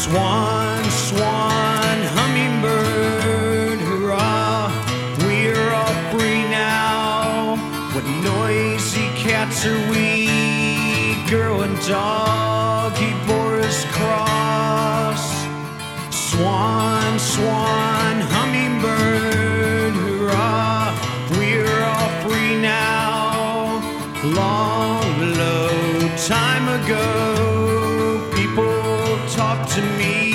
Swan, swan, hummingbird, hurrah, we're all free now. What noisy cats are we? Girl and dog, he bore his cross. Swan, swan, hummingbird, hurrah, we're all free now. Long, low time ago, people talk to me.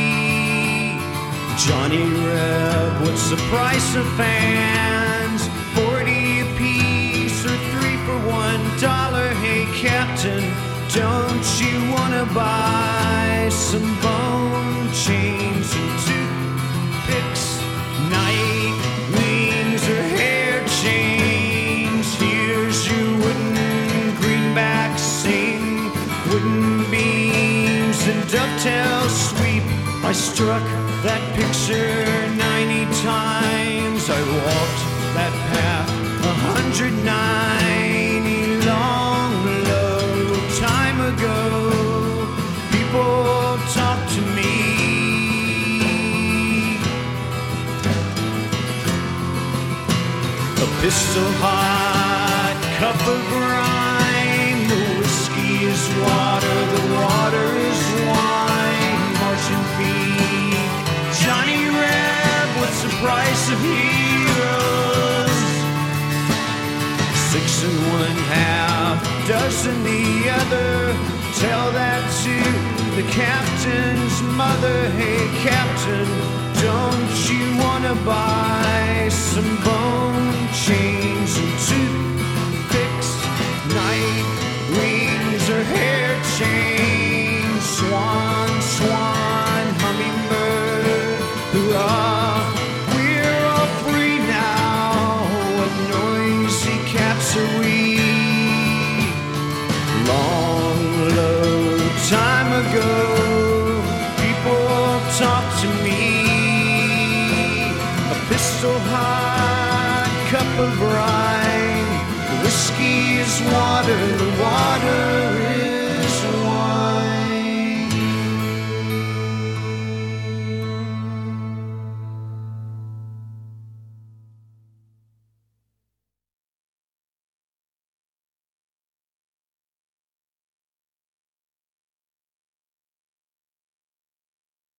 Johnny Reb, what's the price of fans? 40 a piece or 3 for $1. Hey Captain, don't you wanna buy some bone chains and toothpicks, night wings or hair chains? Here's your wooden greenback sing, wooden beams and dovetail sweep. I struck that picture 90 times. I walked that path 190 long, low time ago. People talk to me. A pistol hot cup of brine. The whiskey is water, the water is wine. Marching feet, Johnny Reb, what's the price of heroes? 6 1/2 dozen the other. Tell that to the captain's mother. Hey Captain, don't you wanna buy some bone chains and toothpicks, night wings or hair chains? Swan, swan, hummingbird, hurrah, we're all free now. What noisy cats are we? Long, low time ago, people talk to me. A pistol hot cup of brine. The whiskey is water, the water